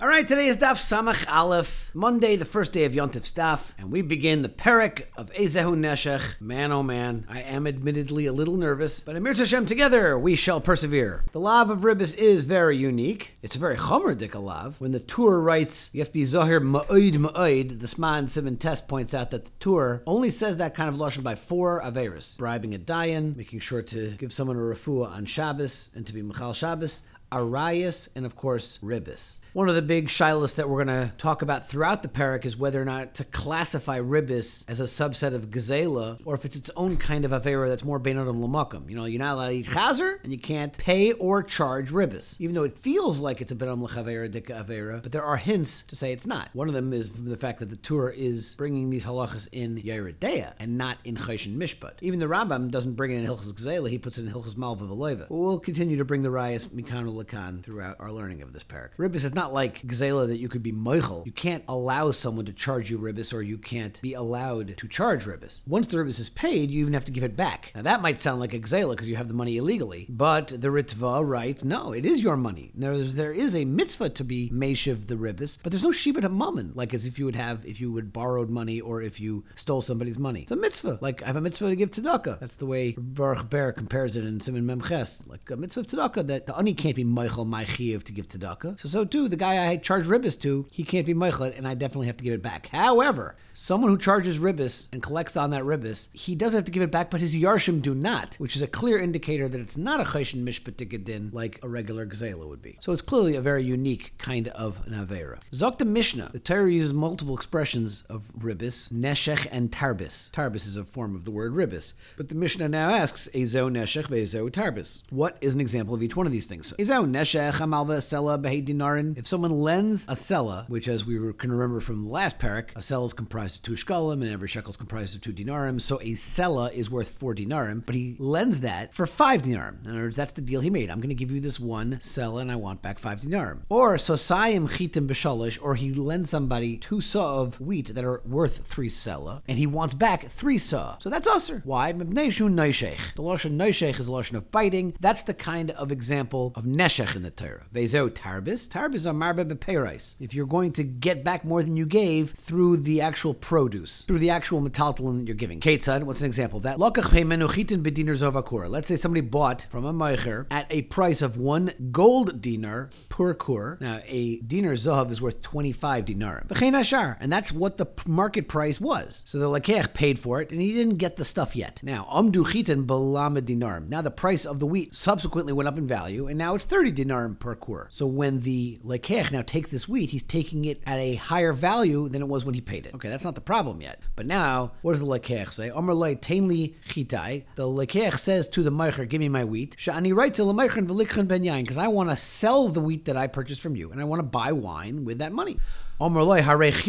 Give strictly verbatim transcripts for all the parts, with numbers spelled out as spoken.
All right, today is Daf Samach Aleph, Monday, the first day of Yontif Staf, and we begin the Perek of Ezehu Neshech. Man, oh man, I am admittedly a little nervous, but Amir Hashem, together we shall persevere. The lav of Ribbis is very unique. It's a very chomer dika lav. When the Tur writes, you have to be Zohir Ma'oid Ma'oid, the Sman Simon Test points out that the Tur only says that kind of lashon by four averis: bribing a dayan, making sure to give someone a refuah on Shabbos and to be Michal Shabbos, Arayas, and of course, Ribbis. One of the big shilas that we're going to talk about throughout the parak is whether or not to classify Ribbis as a subset of Gezela, or if it's its own kind of Avera that's more Bein Adam L'Makom. You know, you're not allowed to eat Chazer, and you can't pay or charge Ribbis, even though it feels like it's a Bein Adam L'Chavera, Dika Avera, but there are hints to say it's not. One of them is from the fact that the Tur is bringing these halachas in Yered Deah and not in Choshen Mishpat. Even the Rambam doesn't bring it in Hilchas Gezela, he puts it in Hilchas Malva V'Loiva. We'll continue to bring the Rayas Mikanu Lakan throughout our learning of this parak. Ribbis is not like Gezela that you could be moichel. You can't allow someone to charge you ribbis, or you can't be allowed to charge ribbis. Once the ribbis is paid, you even have to give it back. Now that might sound like a Gezela because you have the money illegally, but the Ritva writes, no, it is your money. There, there is a mitzvah to be meishiv the ribbis, but there's no shibud hamammon, like as if you would have, if you would borrowed money or if you stole somebody's money. It's a mitzvah. Like I have a mitzvah to give tzedakah. That's the way Baruch Ber compares it in Siman Memches. Like a mitzvah of tzedakah, that the ani can't be moichel my chiyuv to give tzedakah. So so too, the guy I charged ribbis to, he can't be moichel, and I definitely have to give it back. However, someone who charges ribbis and collects on that ribbis, he does have to give it back, but his yarshim do not, which is a clear indicator that it's not a choshen mishpat din like a regular gezela would be. So it's clearly a very unique kind of an avera. Zok the Mishnah, the Torah uses multiple expressions of ribbis, neshech and tarbis. Tarbis is a form of the word ribbis, but the Mishnah now asks, Ezo neshech ve'ezo tarbis. What is an example of each one of these things? So, Ezo neshech amalva sela behe dinarin. If someone lends a sela, which as we can remember from the last parak, a sela is comprised of two shkalim and every shekel is comprised of two dinarim, so a sela is worth four dinarim, but he lends that for five dinarim. In other words, that's the deal he made. I'm going to give you this one sela and I want back five dinarim. Or sosayim chitim b'shalish, or he lends somebody two saw of wheat that are worth three sela, and he wants back three saw. So that's usher. Why? Mibnei shu noishech. The lashon noishech is a lashon of biting. That's the kind of example of neshech in the Torah. Vezo tarbis. Tarbis are marbe b'peirais. If you're going to get back more than you gave through the actual produce, through the actual metaltalin that you're giving. Ketzad, what's an example of that? Lokach peimenu chitin b'dinar zovakura. Let's say somebody bought from a meicher at a price of one gold dinar per kur. Now, a dinar zahav is worth twenty-five dinarim. V'chein ashar. And that's what the market price was. So the lekech paid for it, and he didn't get the stuff yet. Now, amdu chitin b'lama dinarim. Now the price of the wheat subsequently went up in value, and now it's thirty dinarim per kur. So when the lekech now takes this wheat, he's taking it at a higher value than it was when he paid it. Okay, that's not the problem yet. But now, what does the lekech say? Omer lei tainli chitai. The lekech says to the meicher, give me my wheat. Sha'ani writes to the meicher v'likchen ben yain, because I want to sell the wheat that I purchased from you, and I want to buy wine with that money. So whereas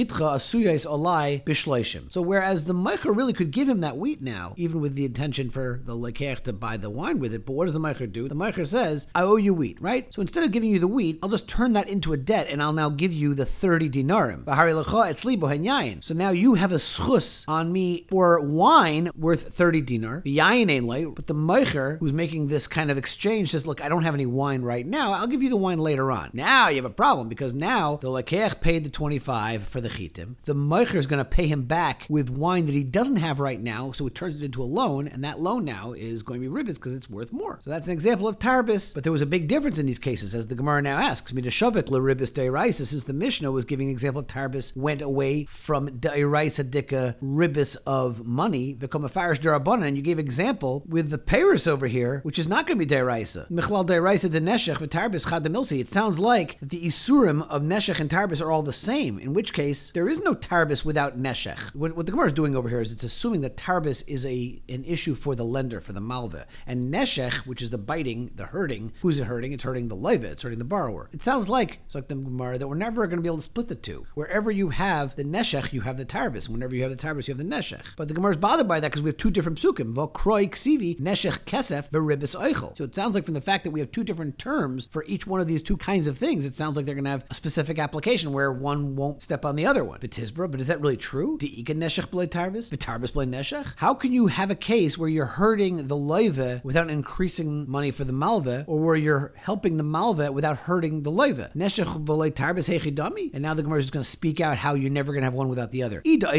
the meicher really could give him that wheat now, even with the intention for the lekech to buy the wine with it, but what does the meicher do? The meicher says, I owe you wheat, right? So instead of giving you the wheat, I'll just turn that into a debt, and I'll now give you the thirty dinarim. So now you have a schus on me for wine worth thirty dinar, but the meicher, who's making this kind of exchange, says, look, I don't have any wine right now, I'll give you the wine later on. Now you have a problem, because now the lekech paid the twenty-five for the chitim. The meicher is going to pay him back with wine that he doesn't have right now, so it turns it into a loan, and that loan now is going to be ribbis because it's worth more. So that's an example of tarbis, but there was a big difference in these cases, as the Gemara now asks. Midashavik le ribbis deiraisa, since the Mishnah was giving an example of tarbis, went away from deiraisa dika ribbis of money, become a farish derabbanan, and you gave example with the peiros over here, which is not going to be deiraisa. Michlal deiraisa de neshech v'tarbis chad demilsi. It sounds like that the isurim of neshech and tarbis are all the same. In which case, there is no tarbis without neshech. What, what the Gemara is doing over here is it's assuming that tarbis is a an issue for the lender, for the malva. And neshech, which is the biting, the hurting, who's it hurting? It's hurting the loiva, it's hurting the borrower. It sounds like, so like the Gemara, that we're never going to be able to split the two. Wherever you have the neshech, you have the tarbis. Whenever you have the tarbis, you have the neshech. But the Gemara is bothered by that because we have two different psukim. V'kroi ksivi, neshech kesef, v'ribbis oichel. So it sounds like from the fact that we have two different terms for each one of these two kinds of things, it sounds like they're going to have a specific application where one won't step on the other one. B'tizbra, but is that really true? De'ika neshech b'lei tarbis? V'tarbis b'lei neshech? How can you have a case where you're hurting the loiva without increasing money for the malva, or where you're helping the malva without hurting the loiva. Neshech b'lei tarbis hechidami. And now the Gemara is going to speak out how you're never going to have one without the other.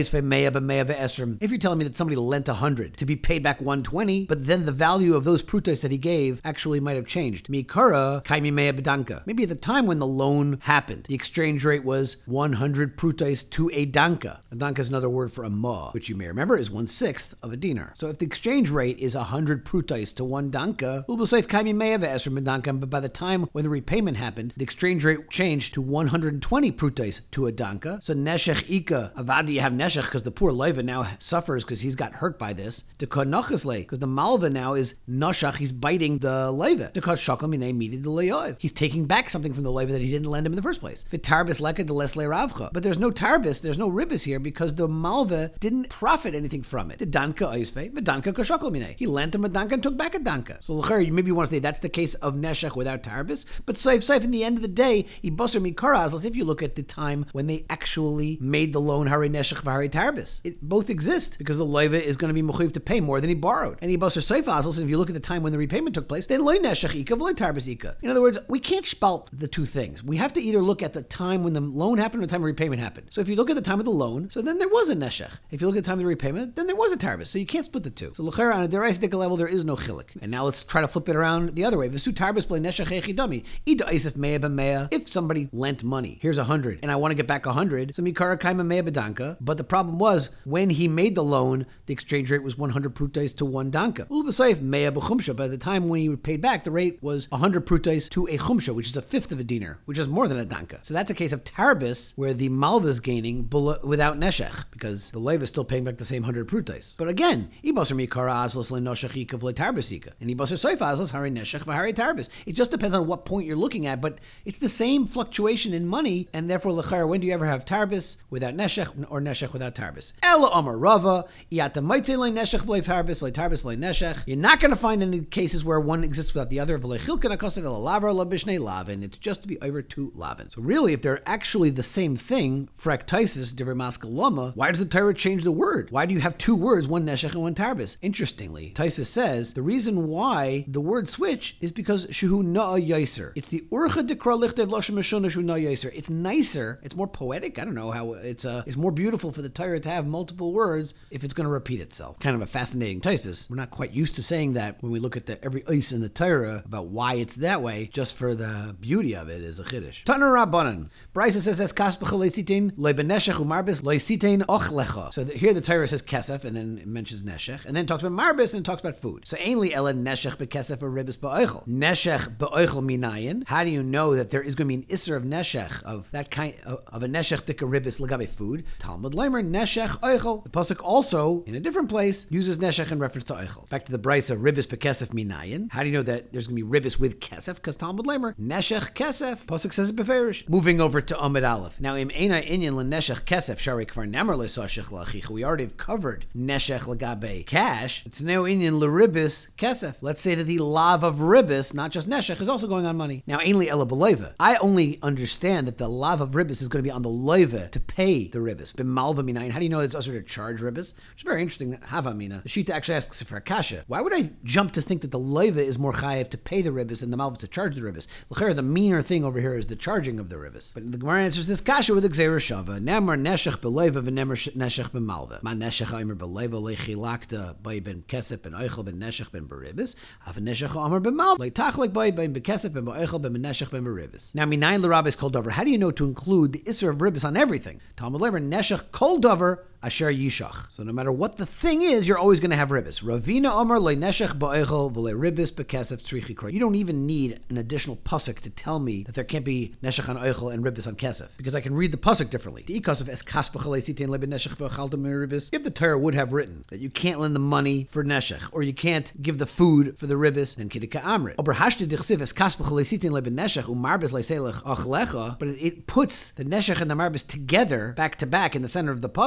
If you're telling me that somebody lent one hundred to be paid back one hundred twenty, but then the value of those prutos that he gave actually might have changed. Mikara kaimi meya bedanka. Maybe at the time when the loan happened, the exchange rate was one hundred prutos to a danka. A danka is another word for a ma, which you may remember is one-sixth of a dinar. So if the exchange rate is one hundred prutos to one danka, we'll say kaimi meya ve'esrim bedanka, but by the time when the repayment happened, the exchange rate changed to one hundred twenty prutos to a danka. So neshech ika, avadi you have neshech because the poor loiva now suffers because he's got hurt by this. To konachasle, because the malva now is nashach, he's biting the loiva. To kot shakal minei midi de le'oiv. He's taking back something from the loiva that he didn't lend him in the first place. V'tarbis leka de les le'ravcha. But there's no tarbis, there's no ribis here because the malva didn't profit anything from it. The danka oisve, v'danka koshakal minei. He lent him a danka and took back a danka. So l'cher, maybe you want to say that's the case of neshech without tarbis, but saif saif in the end of the day, ibasar mikara, as if you look at the time when they actually made the loan hari neshech v'hari tarbis. It both exist because the loiva is going to be mechuyev to pay more than he borrowed. And ibasar saif azos, and if you look at the time when the repayment took place, then loy neshech ika v'loy tarbis ika. In other words, we can't spalt the two things. We have to either look at the time when the loan happened or the time of repayment happened. So if you look at the time of the loan, so then there was a neshech. If you look at the time of the repayment, then there was a tarbis. So you can't split the two. So l'cher on a derais dika level, there is no chilik. And now let's try to flip it around the other way. V'su tarbis play neshech echidami. Ida isif meya b'meya. If somebody lent money, here's a hundred, and I want to get back a hundred, so mikara kaima meya b'danka. But the problem was when he made the loan, the exchange rate was one hundred prutais to one danka. Ulu b'sayif meya b'chumsha. By the time when he paid back, the rate was one hundred prutais to a chumsha, which is a fifth of a dinar, which is more than a danka. So that's a case of tarbis where the malva is gaining without neshech because the leiva is still paying back the same one hundred prutais. But again, ibasar mikara azlos le'noshech ika v'le tarbis. And ibasar soif azlos hari neshech v'hari tarbis. It just depends on what point you're looking at, but it's the same fluctuation in money, and therefore l'chayr, when do you ever have tarbis without neshech or neshech without tarbis? Ela Amar Rava, iyata maitze le neshech v'le tarbis, le tarbis v'le neshech. You're not going to find any cases where one exists without the other. V'le chilkan akosav el lavar la bishnei lavin. It's just to be over to lavin. So really, if they're actually the same thing, fraktaisis divrei maskal lama, why does the Torah change the word? Why do you have two words, one neshech and one tarbis? Interestingly, Taisus says the reason why the words switch is because shuhu na'a yaiser. It's the urcha dekra lichtev lashon meshona shuhu na'a yaiser. It's nicer. It's more poetic. I don't know how it's uh, it's more beautiful for the Torah to have multiple words if it's going to repeat itself. Kind of a fascinating Taisus. We're not quite used to saying that when we look at the every ice in the Torah about why it's that way. Just for the beauty of it is a chiddush. Tana Rabbanan. Brisa says es kas b'chaleisitin lebeneshech umarbis leisitin ochlecha. So the, here the Torah says kesef and then it mentions neshech and then talks about marbis and talks about food. So ainly ela neshech bekesef or ribis ba'oichel. Neshech ba'oichel minayin. How do you know that there is going to be an isser of neshech of that kind of, of a neshech dika ribis legabe food? Talmud leimer neshech oichel. The pasuk also in a different place uses neshech in reference to oichel. Back to the brisa ribis bekesef minayin. How do you know that there's going to be ribis with kesef? Because Talmud leimer neshech kesef. Pasuk says it beferish. Moving over to Amid Aleph. Now im eina inyan leneshech kesef shari kvar nemer lesashich lachich. We already have covered neshech legabe cash. It's now inyan leribis kesef. Let's say that the lav of ribis, not just neshech, is also going on money. Now ainly ela beloiva. I only understand that the lav of ribis is going to be on the loiva to pay the ribis. B'malva minayin. How do you know it's also to charge ribis? Which is very interesting. That havamina. The shita actually asks for a kasha. Why would I jump to think that the loiva is more chayev to pay the ribis and the malva to charge the ribis? L'chera, the meaner thing over here is the charging of the ribis. But the Gemara answers this kasha with a gzeira shava. Nemar neshech beloiva v'nemar neshech b'malva. Ma neshech aimer beloiva lechilakta by ben kesef ben oichel ben neshech ben beribis. Av neshech aimer b'malva leitachlek by ben bekesef ben oichel ben neshech ben beribis. Now minayin l'rabis kol dover. How do you know to include the isser of ribis on everything? Talmud leimer neshech kol dover asher yishach. So no matter what the thing is, you're always going to have ribis. Ravina Amar le neshech ba'oichel v'le ribis bekesef tzrichi kra. You don't even need an additional pasuk to tell me that there can't be neshech on oichel and ribis on kesef, because I can read the pasuk differently. The ikos of es kas b'chalesitin le neshech v'chalta ribis. If the Torah would have written that you can't lend the money for neshech, or you can't give the food for the ribis, then kidika amrit. Ober hashte dichsiv es kas b'chalesitin le neshech umarbis leiselech achlecha. But it puts the neshech and the marbis together, back to back, in the center of the pasuk. So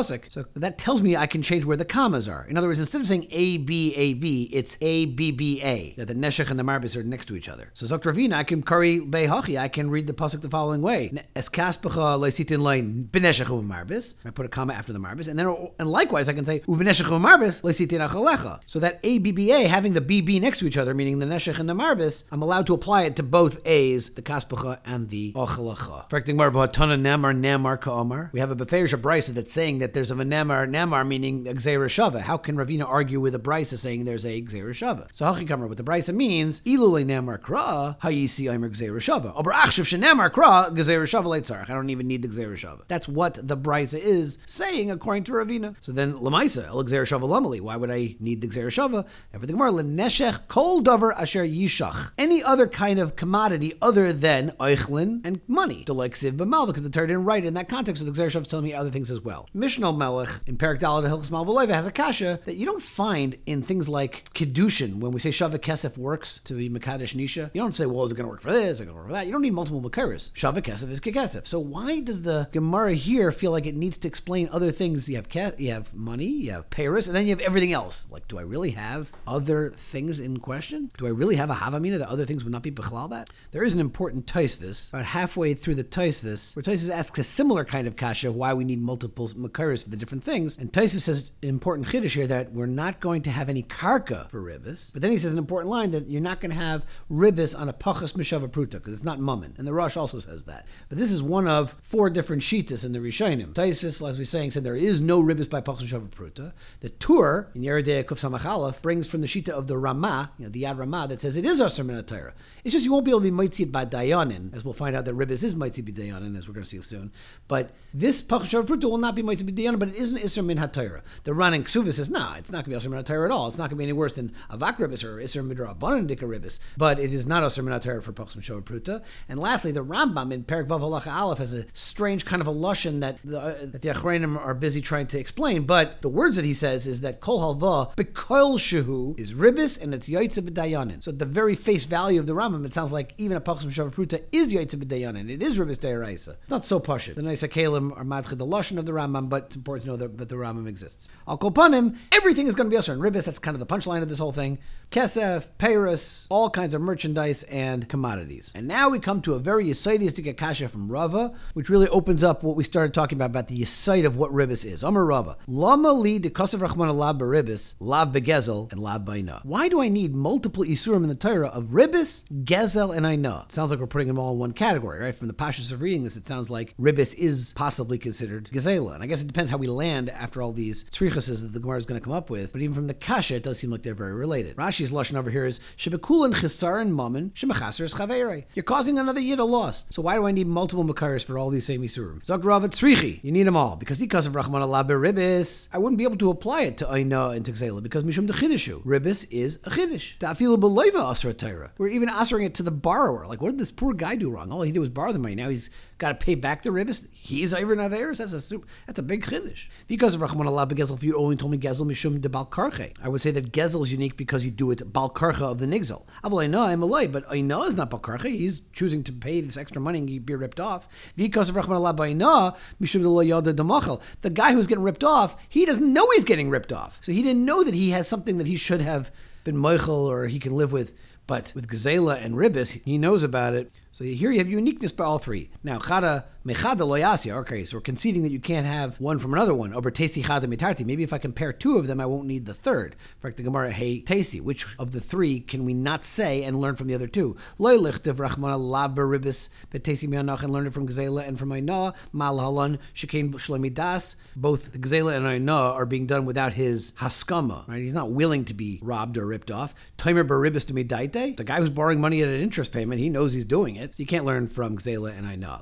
Pruta, that tells me I can change where the commas are. In other words, instead of saying A, B, A, B, it's A, B, B, A. That the Neshech and the Marbis are next to each other. So Zokt Ravina, I can Kari Behachi, I can read the pasuk the following way. Es kaspacha leisitin lein b'neshech u'marbis. I put a comma after the Marbis. And then, and likewise, I can say u'v'neshech u'marbis leisitin achalecha. So that A, B, B, A, having the B, B next to each other, meaning the Neshech and the Marbis, I'm allowed to apply it to both A's, the kaspacha and the achalecha. Correcting Marv, Hatana Namar Namar Ka'amar. We have a Beferish Brisa that's saying that there's a Namar Namar, meaning a Gzeira Shava. How can Ravina argue with a Brisa saying there's a Gzeira Shava? So Hachikamar, what the Brisa means, Ilule Namar Kra, Hayisi Aimer Gzeira Shava. Ober Achshav Shenamar Kra, Gzeira Shava Leitzarach. I don't even need the Gzeira Shava. That's what the Brisa is saying according to Ravina. So then Lamaisa, El Gzeira Shava Lamali. Why would I need the Gzeira Shava? Everything more Leneshech Kol Dover Asher Yishach. Any other kind of commodity other than Eichlin and money. Delexiv B'mal, because the Torah didn't write it in that context, so the Gzeira Shava is telling me other things as well. Mishnah Melech in Perak Daled Hilchos Malvoleva has a kasha that you don't find in things like Kiddushin. When we say Shava Kesef works to be Mekadesh Nisha, you don't say, well, is it going to work for this? Is it going to work for that? You don't need multiple Mekaris. Shava Kesef is Kekesef. So why does the Gemara here feel like it needs to explain other things? You have ke- you have money, you have Paris, and then you have everything else. Like, do I really have other things in question? Do I really have a Havamina that other things would not be Bechlal that? There is an important Taisvis, about halfway through the Taisvis, where Taisvis asks a similar kind of kasha, why we need multiple Mekaris for the different things. And Taisvis says an important Chiddush here that we're not going to have any karka for ribbis. But then he says an important line that you're not going to have ribbis on a pachas mishava pruta because it's not mummin. And the Rosh also says that. But this is one of four different shitas in the Rishonim. Taisvis, as we're saying, said there is no ribbis by pachas mishava pruta. The Tur in Yeridei Kuf Samach Aleph brings from the shita of the Ramah, you know, the Yad Ramah, that says it is asur min haTorah. It's just you won't be able to be mitzit by dayanin, as we'll find out that ribbis is mitzit by dayanin, as we're going to see soon. But this pachas mishava pruta will not be mitzit by dayanin, but it is an isur min haTorah. The Ran in Ksuva says, no, nah, it's not going to be asur min haTorah at all. It's not going to be any worse than avak ribbis or isur midrabanan dika ribbis. But it is not asur min haTorah for pachas mishava pruta. And lastly, the Rambam in Perak Vav Halacha Aleph has a strange kind of a lashon that the, uh, that the Achreinim are busy trying to explain. But the words that he says is that kol halva b'kol shehu is ribbis and it's yaitza b'dayanin. So at the very face value of the Rambam, it sounds like even a pachas mishava pruta is yaitza b'dayanin. It is ribbis de'oraisa. It's not so pashut. The Nisa Kalim are madchid the lashon of the Rambam, but it's important to know that, that the Rambam exists. Al kol panim, everything is going to be asur and ribbis. That's kind of the punchline of this whole thing. Kesef, Paris, all kinds of merchandise and commodities. And now we come to a very yisaidistic akasha from Rava, which really opens up what we started talking about, about the yisaid of what ribbis is. Amar Rava, Lama li de kosev rachman lav b'ribbis, lav begezel, and lav b'aina. Why do I need multiple isurim in the Torah of ribbis, gezel, and aina? Sounds like we're putting them all in one category, right? From the pashas of reading this, it sounds like ribbis is possibly considered gezela. And I guess it depends how we land after all these tzrichases that the Gemara is going to come up with. But even from the kasha, it does seem like they're very related. Rashi's lashon over here is shebekulin chisaron mammon shemechaser is chaveirei. You're causing another yid a loss. So why do I need multiple makaris for all these same isurim? Zog Rava tzrichi. You need them all because because of rachman Allah beribis, I wouldn't be able to apply it to aina and to gzela because mishum de chidushu. Ribis is a chidush. Ta'afilu b'leiva asra Torah. We're even answering it to the borrower. Like, what did this poor guy do wrong? All he did was borrow the money. Now he's got to pay back the ribis. He's over naveris. That's a super, that's a big chiddush. Because of rachman Allah begezel, if you only told me gezel mishum de bal karche, I would say that gezel is unique because you do it bal karcha of the nigzel. Avol aina I'm a lie, but aina is not bal karche. He's choosing to pay this extra money and be ripped off. Because of rachman Allah ba'ina mishum de lo yada demachal. The guy who's getting ripped off, he doesn't know he's getting ripped off. So he didn't know that he has something that he should have been moichel or he can live with. But with gazela and ribis, he knows about it. So here you have uniqueness by all three. Now, chada mechada loyasia. Okay, so we're conceding that you can't have one from another one. Over tesi chada mitarti. Maybe if I compare two of them, I won't need the third. In fact, the Gemara, hey tesi. Which of the three can we not say and learn from the other two? Loy lichtiv rachmana laber ribis betesi mianach and learn it from gazela and from aina mal halon shekain shlomi das. Both the gazela and aina are being done without his haskama. Right? He's not willing to be robbed or ripped off. Timer beribis to midaite. The guy who's borrowing money at an interest payment, he knows he's doing it. So you can't learn from Gzela and Aina.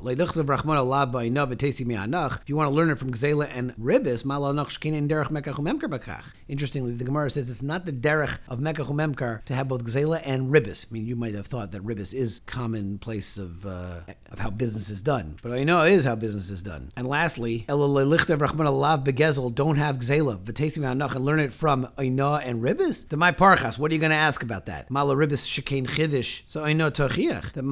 If you want to learn it from Gzela and Ribis, interestingly, the Gemara says it's not the derech of Mekach Umemkar to have both Gzela and Ribis. I mean, you might have thought that Ribis is commonplace of uh, of how business is done, but Aina is how business is done. And lastly, don't have Gzela and learn it from Aina and Ribis. To my parchas, what are you going to ask about that? Mala Ribis shekain chidish, so Aina tochiach. The Mala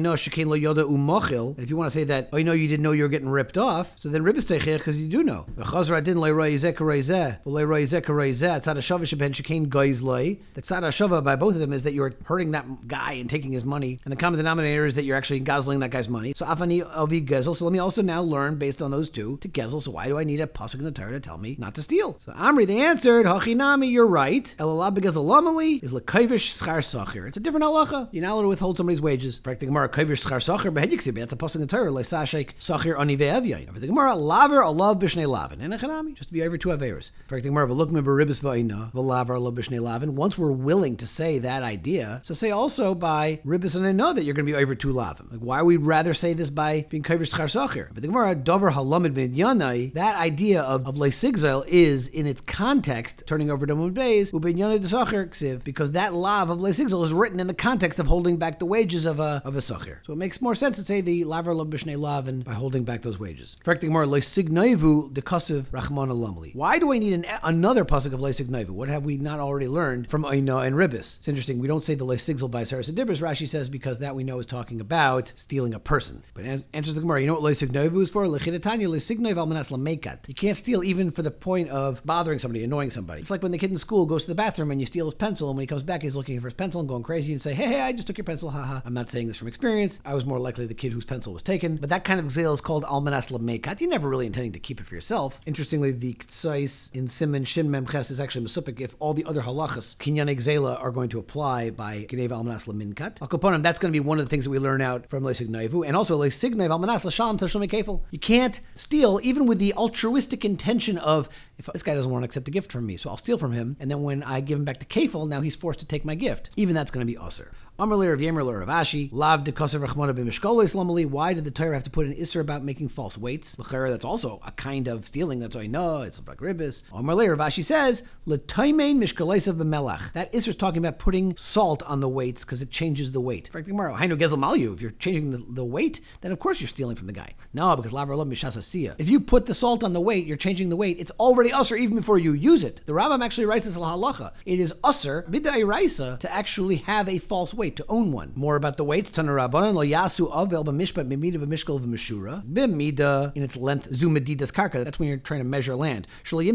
Oino Shekain Lo Yoda Umochil. If you want to say that Oino you didn't know you were getting ripped off, so then Ribbis Teichech because you do know. V'chazra Din Le'Roi Zeh Karei Zeh V'Le'Roi Zeh Karei Zeh Tzad HaShava Sheben Shekain Goiz Loi. The Tzad HaShava by both of them is that you're hurting that guy and taking his money, and the common denominator is that you're actually guzzling that guy's money. So Afani Avi Gezel. So let me also now learn based on those two to Gezel. So why do I need a pasuk in the Torah to tell me not to steal? So Amri, they answered, Hachinami, you're right. Elalab Gezel Lamali is Lekayvish Schar Sachir. It's a different halacha. You're not allowed to withhold somebody's wages. In fact, the Gemara Kayvish Schar Sachir behedyiksib. That's a pasuk in the Torah. Leisashek Sachir Ani Ve'evyayin. For the Gemara Laver Alav Bishnei Lavin. And Echanami, just to be over two averos. In fact, the Gemara V'lukme Beribis Va'ina V'laver Alav Bishnei Lavin. Once we're willing to say that idea, so say also by Ribis and I know that you're going to be over two lavim. Like, why would we rather say this by being Kayvish Schar Sachir? But the Gemara Dover Halamid Ben Yanai, that idea of of Leisigzel is in its context turning over to Mud Beis Uben Yanai de Sachir Ksiv, because that lav of Leisigzel is written in the context of holding back the wages of a of a Sachir. So it makes more sense to say the Laver Lav Bishnei Lavin by holding back those wages. In fact, the Gemara Leisignoivu de Kasiv Rachman Alamli. Why do I need an, another pasuk of Leisignoivu? What have we not already learned from Oino and Ribbis? It's interesting. We don't say the Leisigzel by Sarasa Dibris. Rashi says because that we know is talking about stealing a person. But answers the Gemara, you know what Leisignoivu is for? Lechidatanya Leisignoiv Almanas Lamekat. You can't steal even for the point of bothering somebody, annoying somebody. It's like when the kid in school goes to the bathroom and you steal his pencil, and when he comes back, he's looking for his pencil and going crazy and say, hey, hey, I just took your pencil, haha. I'm not saying this from experience. I was more likely the kid whose pencil was taken. But that kind of zeal is called Almanas Lamekat. You're never really intending to keep it for yourself. Interestingly, the Ktsais in Siman Shin Mem Ches is actually Mesupik if all the other halachas, Kinyan Zela, are going to apply by Geneva Almanas Laminkat. Al Kaponim, that's going to be one of the things that we learn out from Leisignoivu, and also Leisignoiv Almanas Lashalom Tashum Kefil. You can't steal even with the altruistic intention of, if this guy doesn't want to accept a gift from me, so I'll steal from him, and then when I give him back the kefil, now he's forced to take my gift. Even that's going to be usher. Amrli of Yemer of Ashi, Lav de Kosev Rachmana b'Mishkolis Lamali. Why did the Torah have to put an isser about making false weights? L'chera, that's also a kind of stealing. That's all I know. It's like ribbis. Amrli of Ashi says, L'taimein Mishkolesav b'Melach. That isser is talking about putting salt on the weights because it changes the weight. In fact, tomorrow, Hainu Gezel Malyu. If you're changing the, the weight, then of course you're stealing from the guy. No, because Lav R'Lav Mishas Asiya. If you put the salt on the weight, you're changing the weight. It's already usser even before you use it. The Rambam actually writes this halacha. It is usser b'dai raisa to actually have a false weight, to own one. More about the weights. Tana Rabbanan lo yasu avel b'mishpat b'mida v'mishkal v'mishura b'mida in its length zu medidas karka. That's when you're trying to measure land.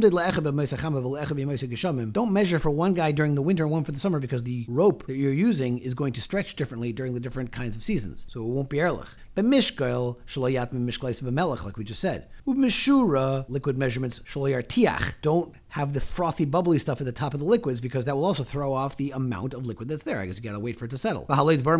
Don't measure for one guy during the winter and one for the summer because the rope that you're using is going to stretch differently during the different kinds of seasons. So it won't be erlich. B'mishkal shalayat b'mishkal b'melech, like we just said. U'mishura, liquid measurements shalayar tiach. Don't have the frothy, bubbly stuff at the top of the liquids because that will also throw off the amount of liquid that's there. I guess you gotta wait for it to settle. The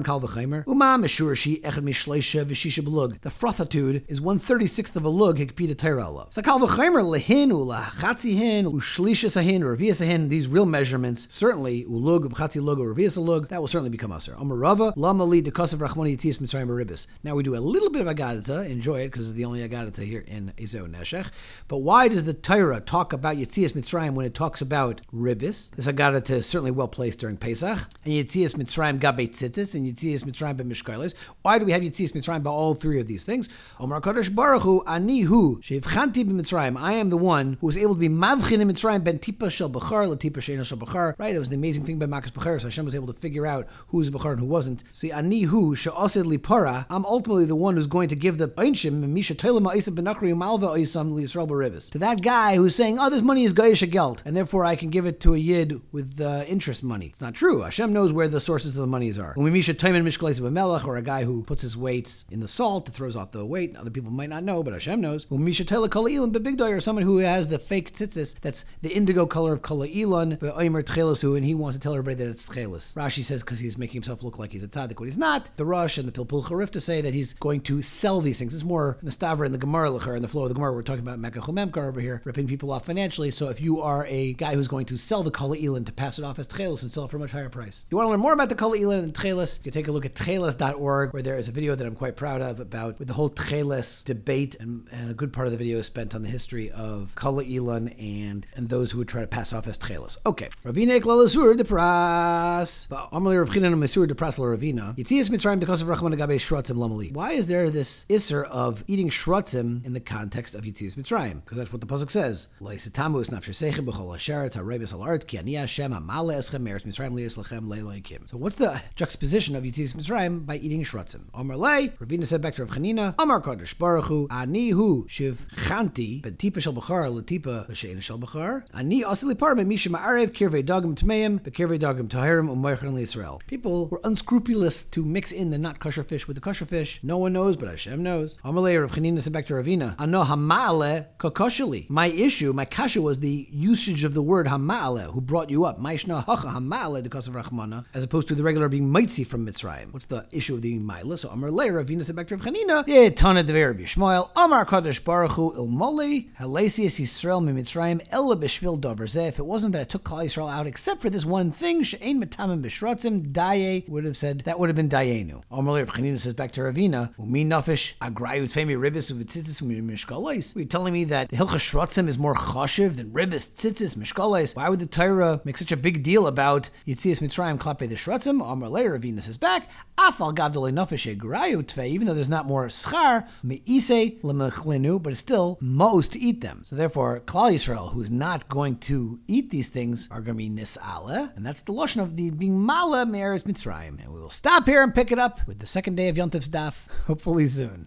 frothitude is one thirty-sixth of a lug hikpida teirala. So kal v'chaymer lehin ulachatzihin u'shlishas or revias. These real measurements, certainly ulug v'chatzi lug or revias lug, that will certainly become aser. Amarava lamali dekasav rachmani yitzias mitzrayim ribis. Now we do a little bit of agadata. Enjoy it because it's the only agadata here in Ezo Neshech. But why does the Torah talk about Yitzias Mitzrayim when it talks about ribis? This agadata is certainly well placed during Pesach. And Yitzias Mitzrayim gabe tzitzis and Yitzias Mitzrayim b'mishkailes. Why do we have Yitzias Mitzrayim by all three of these things? Omar Kadosh Baruch Hu ani hu sheivchanti b'Mitzrayim. I am the one who was able to be mavchin in Mitzrayim ben tipa shel bachar letipa sheina shel bachar. Right, that was the amazing thing by Makas Bachar. So Hashem was able to figure out who was bachar and who wasn't. See, ani hu she'ased lipara. I'm ultimately the one who's going to give the einshim misha toila ma'isa benachri umalva oisam liyisrael b'ribis to that guy who's saying, oh, this money is goyish geld, and therefore I can give it to a yid with uh, interest money. It's not true. Hashem knows where the sources of the monies are. When we misha toimen mishkalesa b'melech, or a guy who puts his weights in the salt that throws off the weight, other people might not know, but Hashem knows. When misha toila kol ilan bebigdoy, or someone who has the fake tzitzis, that's the indigo color of kol ilan be'omer tchelasu, and he wants to tell everybody that it's tchelis. Rashi says because he's making himself look like he's a tzaddik when he's not. The Rosh and the Pilpul Charif to say that he's going to sell these things. This is more Nastavra in the Gemara Lachar, in the flow of the Gemara. We're talking about Mekach Memkar over here, ripping people off financially. So if you are a guy who's going to sell the Kala Elin to pass it off as Tchelis and sell it for a much higher price. If you want to learn more about the Kala Elin and Tchelis, you can take a look at tchelis dot org, where there is a video that I'm quite proud of about with the whole Tchelis debate, and, and a good part of the video is spent on the history of Kala Elin and, and those who would try to pass off as Tchelis. Okay. Ravina Klalasur de Pras. Amalei Rav Chinan Mesur de Pras la Ravina. Yitzias Mitzrayim de Kosav Rachman Gabe Shrotzim Lamali. Why is there this isser of eating shrotzim in the context of Yitzias Mitzrayim? Because that's what the pasuk says. Loisitamu is nafshesechem b'chol hasharetz hareibis al ki ani Hashem amale eschem meres Mitzrayim liyislachem leiloikim. So what's the juxtaposition of Yitzias Mitzrayim by eating shratzim. Omar lei, Ravina said back to Rav Chanina, Amar Kodesh Baruch Hu, Ani hu shiv chanti, but tipa shel bachar, latipa l'shein shel bachar. Ani asili parma misha ma'arev kirvei dagim tmeim, but kirvei dagim tahirim u'moichan l'Yisrael. People were unscrupulous to mix in the not kosher fish with the kosher fish. No one knows, but Hashem knows. Amar lei, Rav Chanina said back to Ravina, Ano hama'ale kakosheli. My issue, my kasha was the usage of the word hama'ale, who brought you up. Ma'ishna hacha hama'ale, the of Rachmana, as opposed to the regular being mitzi from Mitzrayim. What's the issue of the Maila? So Amar lei, Ravina said back to Rav Chanina, yeah, Tana Dever Rabbi Shmuel, Amar Kadosh Baruch Hu ilmoli halesias Yisrael mi Mitzrayim ella b'shvil davar zeh. If it wasn't that I took Klal Yisrael out, except for this one thing, she'ein metamim b'shratzim, daye would have said that would have been dayenu. Amar lei, Rav Chanina says back to Ravina, umi nafish agrayu tfemi ribis uvitzitzis mishkalais. Are you telling me that the Hilchah Shratzim is more chashiv than ribis, tzitzis, mishkalais? Why would the Torah make such a big deal about Yitzias Mitzrayim klape the shratzim? Amar lei, Ravina says back, afal gavdolei nafish agrayu tvei, even though there's not more schar, me'isei lemechlinu, but it's still most to eat them. So therefore, Klal Yisrael, who's not going to eat these things, are going to be nis'ala, and that's the lashon of the being mala me'eretz Mitzrayim. And we will stop here and pick it up with the second day of Yontif's daf, hopefully soon.